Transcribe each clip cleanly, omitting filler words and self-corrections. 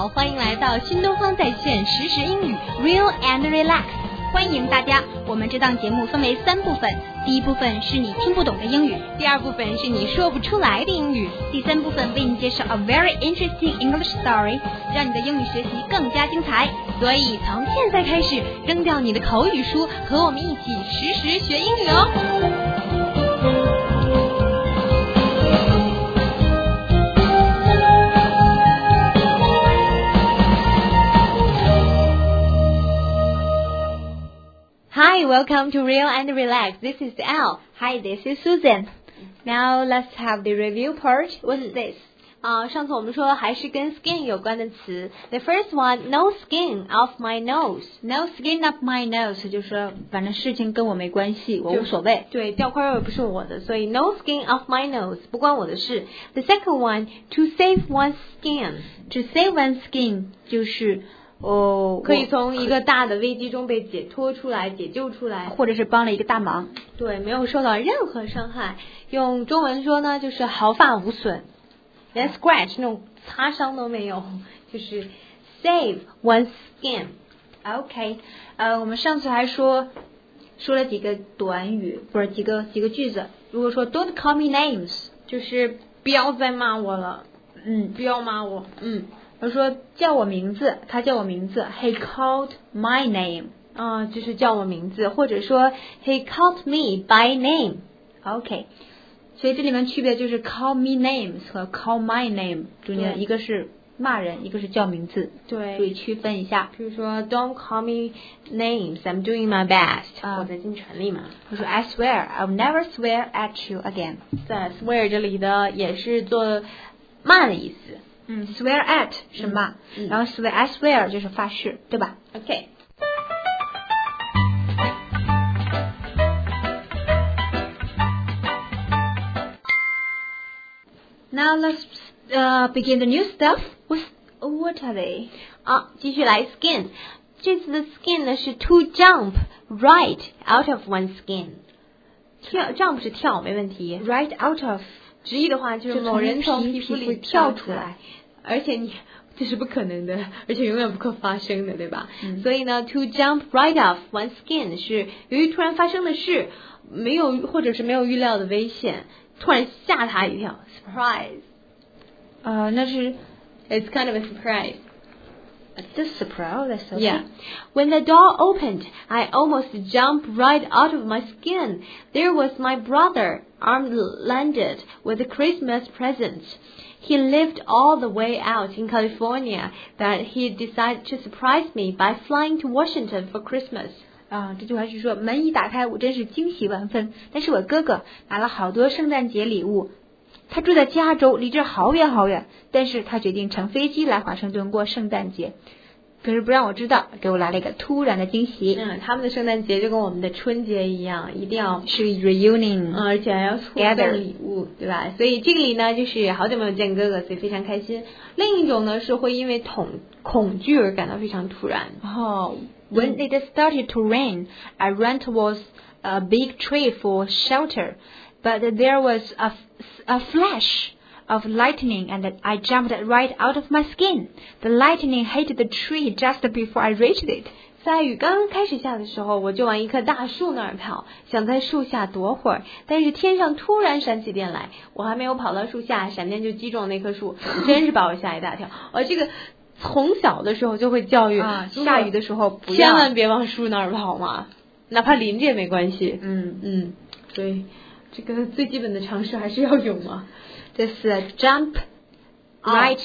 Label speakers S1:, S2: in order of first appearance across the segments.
S1: 好，欢迎来到新东方在线实时英语 Real and Relax， 欢迎大家。我们这档节目分为3部分，第一部分是你听不懂的英语，第二部分是你说不出来的英语，第3部分为你介绍 a very interesting English story， 让你的英语学习更加精彩。所以从现在开始，扔掉你的口语书，和我们一起实时学英语哦。Hi, welcome to Real and Relax. This is Al.
S2: Hi, this is Susan. Now let's have the review part. What's this?
S1: 上次我们说还是跟 skin 有关的词。The first one, no skin off my nose.
S2: No skin off my nose 就是说反正事情跟我没关系，我无所谓。
S1: 对，掉块肉也不是我的，所以 no skin off my nose 不关我的事。The second one, to save one's skin.
S2: To save one's skin 就是
S1: 可以从一个大的危机中被解脱出来、解救出来，
S2: 或者是帮了一个大忙。
S1: 对，没有受到任何伤害。用中文说呢，就是毫发无损，连 scratch 那种擦伤都没有，就是 save one's skin。
S2: OK， 我们上次还说了几个短语，不是几个句子。如果说 Don't call me names，
S1: 就是不要再骂我了，不要骂我，
S2: 他说叫我名字，他叫我名字 ，He called my name，
S1: 就是叫我名字，或者说 He called me by name。OK，
S2: 所以这里面区别就是 call me names 和 call my name 中间一个是骂人，一个是叫名字，
S1: 对，
S2: 注意区分一下。
S1: 比如说 Don't call me names, I'm doing my best， 我在尽全力嘛。
S2: 他说 I swear I'll never swear at you again。
S1: 在 swear 这里的也是做骂的意思。
S2: swear at 是骂，然后 I swear 就是发誓，对吧
S1: ？OK。
S2: Now let's begin the new stuff. What are they?
S1: 继续来 skin。这次的 skin 呢是 to jump right out of one's skin。jump 是跳，没问题。
S2: Right out of。
S1: 直译的话就是某人从皮肤里跳出来，而且这是不可能的，而且永远不可发生的，对吧？所以呢 ，to jump right off one's skin 是由于突然发生的事，或者是没有预料的危险，突然吓他一跳 ，surprise。
S2: 那是
S1: ，it's kind of a surprise.
S2: The surprise, that's okay.
S1: Yeah. When the door opened, I almost jumped right out of my skin. There was my brother, armed landed with the Christmas presents. He lived all the way out in California, but he decided to surprise me by flying to Washington for Christmas.
S2: 这句话是说门一打开，我真是惊喜万分。但是我哥哥拿了好多圣诞节礼物。他住在加州，离这儿好远好远，但是他决定乘飞机来华盛顿过圣诞节，可是不让我知道，给我来了一个突然的惊喜。
S1: 他们的圣诞节就跟我们的春节一样，一定要
S2: 是 reunion，
S1: 而且还要互送礼物，对吧？所以这个里呢，就是好久没有见哥哥，所以非常开心。另一种呢，是会因为恐惧而感到非常突然。
S2: When it started to rain, I ran towards a big tree for shelter. But there was a flash of lightning, and I jumped right out of my skin. The lightning hit the tree just before I reached it.
S1: 在雨刚开始下的时候，我就往一棵大树那儿跑，想在树下躲会儿。但是天上突然闪起电来，我还没有跑到树下，闪电就击中那棵树，真是把我吓一大跳。这个从小的时候就会教育，
S2: 下雨的时候
S1: 千万别往树那儿跑嘛，哪怕淋着也没关系。所以这个最基本的常识还是要有嘛。
S2: 这是 jump right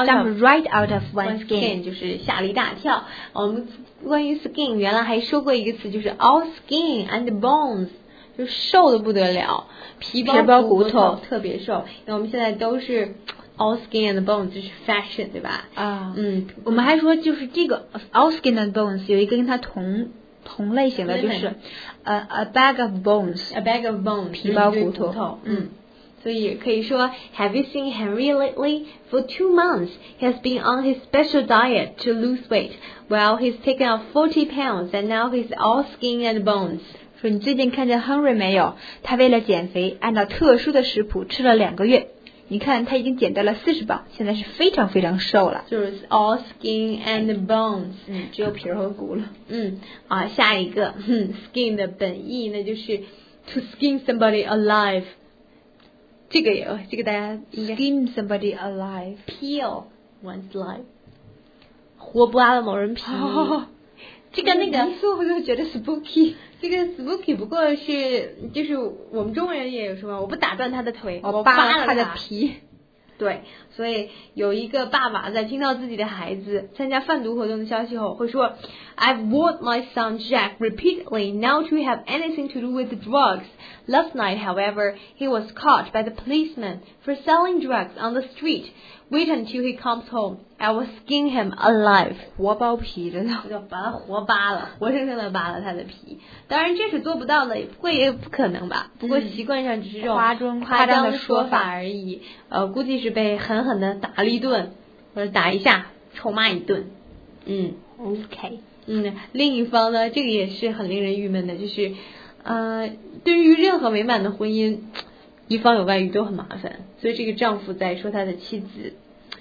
S2: out of one's skin，
S1: 就是吓了一大跳。我们关于 skin 原来还说过一个词，就是 all skin and bones， 就瘦的不得了，皮包骨头特别瘦。那我们现在都是 all skin and bones， 就是 fashion， 对吧？
S2: 我们还说就是这个 all skin and bones 有一个跟它同类型的，就是a bag of bones， 皮包骨头。
S1: 所以可以说 Have you seen Henry lately? For 2 months, he has been on his special diet to lose weight. Well, he's taken off 40 pounds, and now he's all skin and bones.
S2: 说你最近看见 Henry 没有？他为了减肥，按照特殊的食谱吃了2个月， 你看他已经减掉了40磅，现在是非常非常瘦了，
S1: 就是 all skin and bones，
S2: 只有皮和骨了。
S1: 下一个skin 的本意呢就是 to skin somebody alive， 这个大家应该
S2: skin somebody alive，
S1: peel one's life， 活剥了某人皮。这个那个
S2: 一说我就觉得 spooky，
S1: 这个 spooky 不过是就是我们中国人也有说我不打断他的腿，我
S2: 扒
S1: 了
S2: 他的皮。
S1: 对，所以有一个爸爸在听到自己的孩子参加贩毒活动的消息后会说 I've warned my son Jack repeatedly not to have anything to do with the drugs. Last night, however, he was caught by the policeman for selling drugs on the street. Wait until he comes home. I will skin him alive.
S2: 活剥皮着呢，
S1: 就把他活扒了，活生生的扒了他的皮。当然这是做不到的，也不可能吧。不过习惯上只是这种夸张的说法而已。估计是被狠狠的打了一顿，或者打一下，臭骂一顿。
S2: OK。
S1: 另一方呢，这个也是很令人郁闷的，就是对于任何美满的婚姻，一方有外遇都很麻烦。所以这个丈夫在说他的妻子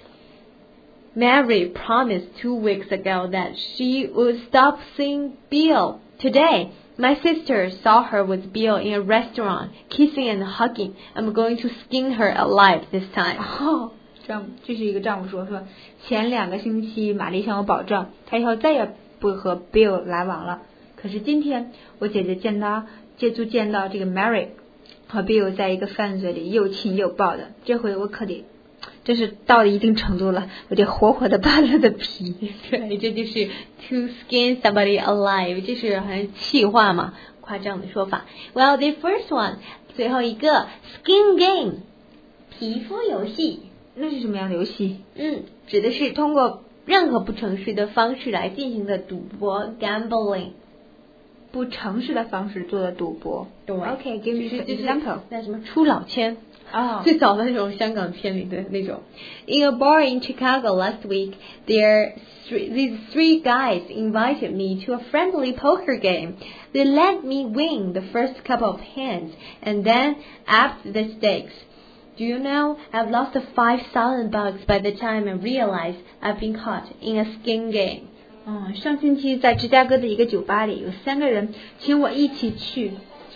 S1: Mary promised 2 weeks ago that she would stop seeing Bill. Today, my sister saw her with Bill in a restaurant, kissing and hugging. I'm going to skin her alive this time.
S2: 这是一个丈夫说前2个星期玛丽向我保证，她以后再也不和 Bill 来往了。可是今天我姐姐见到这个 Mary 和 Bill 在一个饭嘴里又亲又抱的，这回我可得真是到了一定程度了，我得活活的扒了他的皮。
S1: 对，这就是 to skin somebody alive， 这是好像气话嘛，夸张的说法。Well, the first one， 最后一个 skin game， 皮肤游戏。
S2: 那是什么样的游戏？
S1: 指的是通过任何不诚实的方式来进行的赌博 gambling。
S2: 不诚实的方式做的赌博。
S1: 对
S2: OK, give me an example。
S1: 那什么出老千
S2: 最
S1: 早的那种香港片里的那种。In a bar in Chicago last week, these 3 guys invited me to a friendly poker game. They let me win the first couple of hands and then upped the stakes. Do you know, I've lost $5,000 by the time I realized I've been caught in a skin game.
S2: 上星期在芝加哥的一个酒吧里，有3个人请我一起去。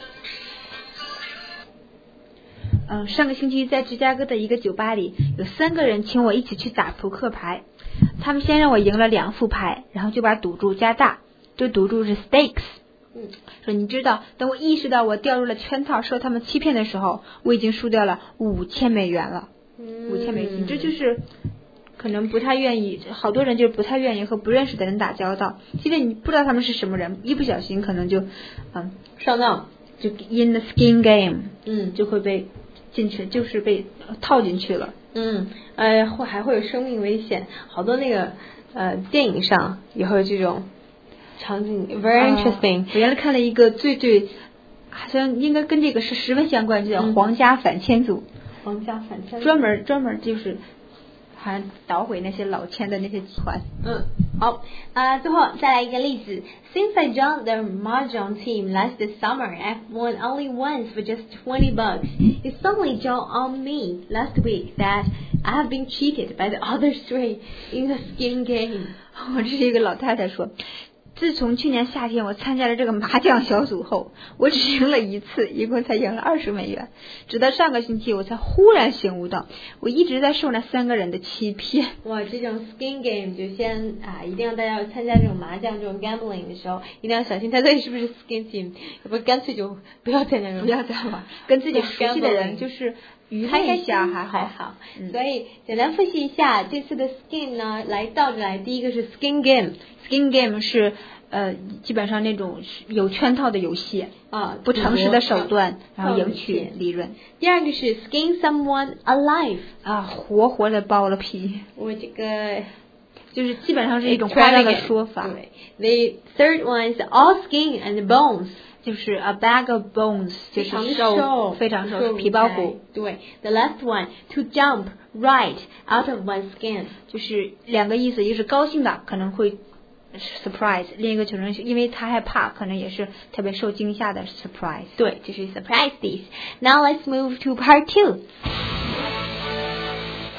S2: 上个星期在芝加哥的一个酒吧里，有3个人请我一起去打扑克牌。他们先让我赢了2副牌，然后就把赌注加大。这赌注是 stakes。说你知道，等我意识到我掉入了圈套，受他们欺骗的时候，我已经输掉了$5000了。$5000美金，这就是可能不太愿意，好多人就是不太愿意和不认识的人打交道。因为你不知道他们是什么人，一不小心可能就
S1: 上当，
S2: 就 in the skin game，就会被进去，就是被套进去了。
S1: 还会有生命危险。好多那个电影上也会有这种场景 ，very interesting。
S2: 我原来看了一个最好像应该跟这个是十分相关，就叫皇家反签组。
S1: 皇家反签组
S2: 专门就是好像捣毁那些老签的那些集团。
S1: 好最后再来一个例子。Since I joined the mahjong team last summer, I've won only once for just $20. It suddenly dawned on me last week that I have been cheated by the other 3 in the skin game.
S2: 这是一个老太太说，自从去年夏天我参加了这个麻将小组后，我只赢了1次，一共才赢了$20。直到上个星期我才忽然醒悟到，我一直在受那3个人的欺骗。
S1: 哇，这种 skin game 就先一定要大家参加这种麻将这种 gambling 的时候，一定要小心他到底是不是 skin team， 要不干脆就不要参加这种，
S2: 不要再玩，跟自己熟悉的人就是娱乐一下还好。
S1: 所以简单复习一下这次的 skin 呢，倒着来，第一个是 skin game。Skin
S2: game 是基本上那种有圈套的游戏不诚实的手段，然后赢取利润。
S1: 第二个是 skin someone alive，
S2: 活活的剥了皮。
S1: 我这个
S2: 就是基本上是一种夸张的说法。
S1: The third one is all skin and bones，
S2: 就是 a bag of bones， 就是瘦，非常瘦，皮包骨。
S1: 对 ，the last one to jump right out of one's skin，
S2: 就是2个意思，一个是高兴的，可能会surprise， 另一个就是因为他害怕，可能也是特别受惊吓的 surprise。
S1: 对，就是 surprise this。Now let's move to part 2。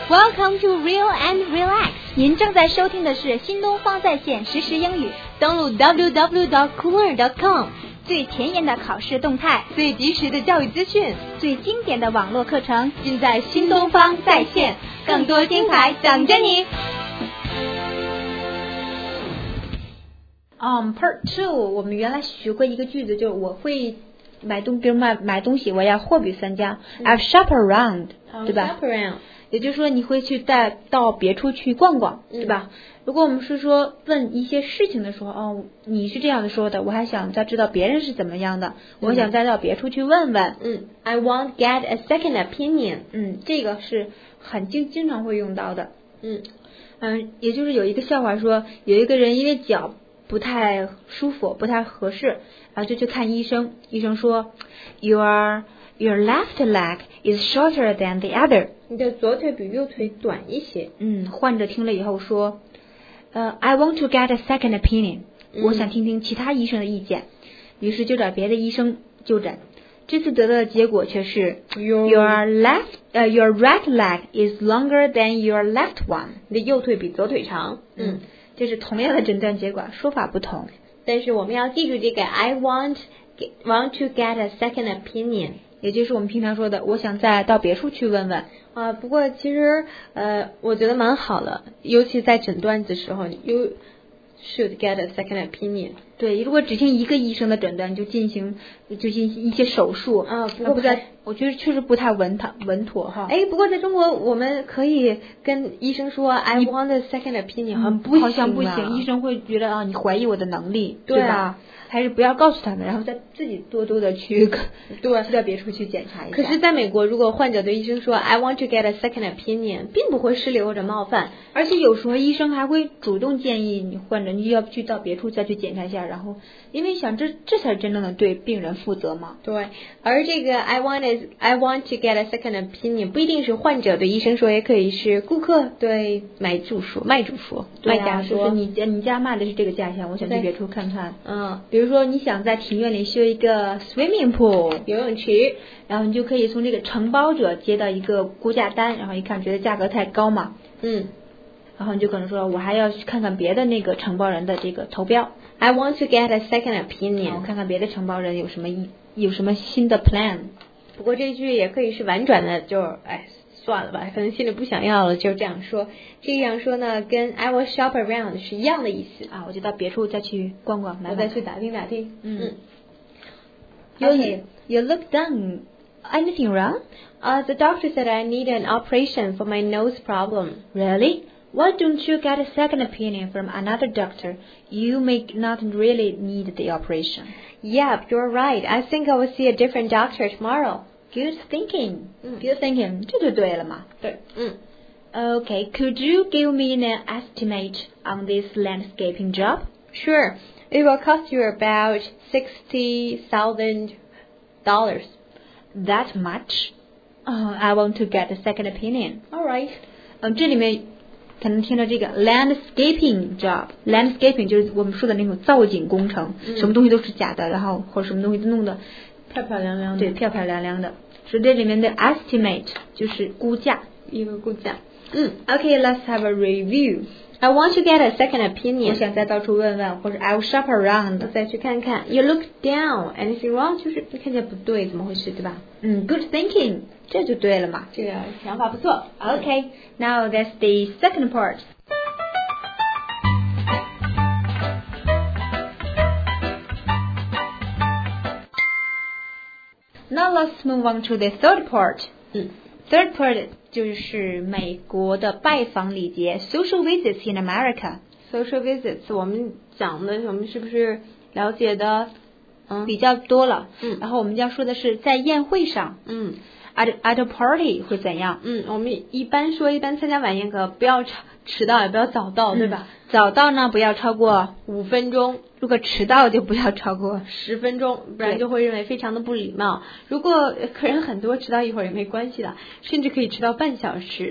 S1: Welcome to Real and Relax。
S2: 您正在收听的是新东方在线实时英语，
S1: 登录 www.cooler.com，
S2: 最前沿的考试动态，
S1: 最及时的教育资讯，
S2: 最经典的网络课程，
S1: 尽在新东方在线，更多精彩等着你。
S2: Part 2， 我们原来学过一个句子，就是我会比如买东西，我要货比三家，I'll shop around， 对吧？
S1: Shop around，
S2: 也就是说你会去到别处去逛逛，对吧？如果我们是说问一些事情的时候，你是这样说的，我还想再知道别人是怎么样的，我想再到别处去问问。
S1: I want get a second opinion。
S2: 这个是很经常会用到的。也就是有一个笑话说，有一个人因为脚不太舒服，不太合适，然后就去看医生。医生说 Your left leg is shorter than the other。
S1: 你的左腿比右腿短一些。
S2: 患者听了以后说I want to get a second opinion。我想听听其他医生的意见。于是就找别的医生就诊。这次得到的结果却是 Your right leg is longer than your left one。
S1: 你的右腿比左腿长。
S2: 这是同样的诊断结果，说法不同。
S1: 但是我们要记住这个 I want to get a second opinion，
S2: 也就是我们平常说的，我想再到别处去问问。
S1: 不过其实我觉得蛮好的，尤其在诊断的时候 ，You should get a second opinion。
S2: 对，如果只听一个医生的诊断就进行一些手术
S1: 不过
S2: 我觉得确实不太稳妥哈。
S1: 不过在中国我们可以跟医生说 I want a second opinion，
S2: 好像不行，医生会觉得你怀疑我的能力，对吧？还是不要告诉他们，然后再自己多的去到别处去检查一下。
S1: 可是在美国，如果患者对医生说 I want to get a second opinion， 并不会失礼或者冒犯，
S2: 而且有时候医生还会主动建议你患者你要去到别处再去检查一下，然后因为想这才是真正的对病人负责嘛。
S1: 对，而这个 I want to get a second opinion 不一定是患者对医生说，也可以是顾客对卖家说，
S2: 就是你家卖的是这个价钱，我想去别处看看。比如说你想在庭院里修一个 swimming pool
S1: 游泳池，
S2: 然后你就可以从这个承包者接到一个估价单，然后一看觉得价格太高嘛，然后你就可能说我还要去看看别的那个承包人的这个投标。
S1: I want to get a second opinion，
S2: 我看看别的承包人有什么新的 plan。
S1: 不过这句也可以是婉转的，就是算了吧，可能心里不想要了，就这样说。这样说呢，跟 I will shop around 是一样的意思
S2: 我就到别处再去逛逛，
S1: 我再去打听。
S2: You look down. Anything wrong?
S1: The doctor said I need an operation for my nose problem.
S2: Really? Why don't you get a second opinion from another doctor? You may not really need the operation.
S1: Yep, you're right. I think I will see a different doctor tomorrow.
S2: Good thinking. Good thinking. 这就对了嘛。
S1: 对。
S2: Okay, could you give me an estimate on this landscaping job?
S1: Sure. It will cost you about $60,000.
S2: That much? I want to get a second opinion.
S1: All right.
S2: 这里面可能听到这个 landscaping job。landscaping 就是我们说的那种造景工程，什么东西都是假的，然后或者什么东西都弄得
S1: 漂漂亮亮的。
S2: 对，漂漂亮亮的。所以这里面的 estimate 就是估价，
S1: 一个估价。
S2: Okay, let's have a review.
S1: I want to get a second opinion.
S2: 我想再到处问问，或者 I will shop around.
S1: 再去看看。You look down. Anything wrong? 就是你看见不对，怎么回事，对吧
S2: ？Good thinking. 这就对了嘛。
S1: 这个想法不错。
S2: Okay, now that's the second part. Now let's move on to the third part. Third part 就是美国的拜访礼节 social visits in America.
S1: Social visits 我们讲的，我们是不是了解的
S2: 比较多了？然后我们要说的是在宴会上，at a party 会怎样？ 我们一般参加晚宴可不要迟到，也不要早到，对吧？
S1: 早到呢不要超过
S2: 5分钟，
S1: 如果迟到就不要超过
S2: 10分钟，不然就会认为非常的不礼貌。如果客人很多，迟到一会儿也没关系的，甚至可以迟到半小时。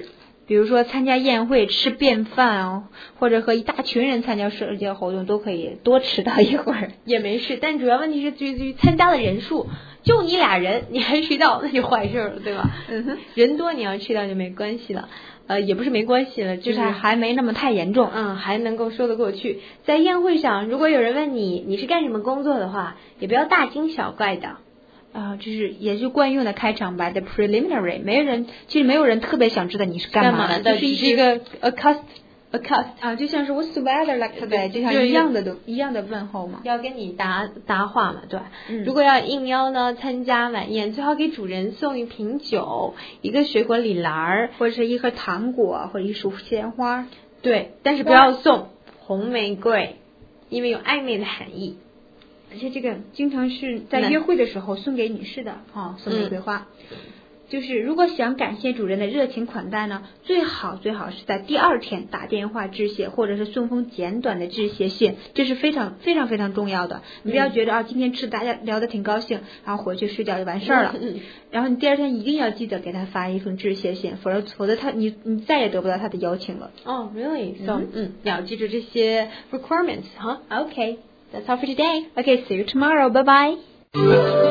S2: 比如说参加宴会、吃便饭哦，或者和一大群人参加社交活动，都可以多迟到一会儿
S1: 也没事。但主要问题是，对于参加的人数，就你俩人，你还迟到，那就坏事了，对吧？人多你要迟到就没关系了。也不是没关系了，就是
S2: 还没那么太严重，
S1: 还能够说得过去。在宴会上，如果有人问你是干什么工作的话，也不要大惊小怪的。
S2: 就是也是惯用的开场白的 preliminary， 其实没有人特别想知道你是干嘛的，
S1: 就是一个 accost
S2: 就像是 what's the weather like today， 就像一样的问候嘛，
S1: 要跟你答话嘛，对吧？如果要应邀呢参加晚宴，最好给主人送一瓶酒、一个水果礼篮，
S2: 或者是一盒糖果或者一束鲜花。
S1: 对，但是不要送红玫瑰，因为有暧昧的含义。
S2: 而且这个经常是在约会的时候送给女士的送玫瑰花。就是如果想感谢主人的热情款待呢，最好是在第二天打电话致谢，或者是送封简短的致谢信，这是非常非常非常重要的。你不要觉得今天大家聊得挺高兴，然后回去睡觉就完事儿了。然后你第二天一定要记得给他发一封致谢信，否则你再也得不到他的邀请了。
S1: Really? So, 你要记住这些 requirements, huh? Okay, that's all for today.
S2: Okay, see you tomorrow. Bye bye.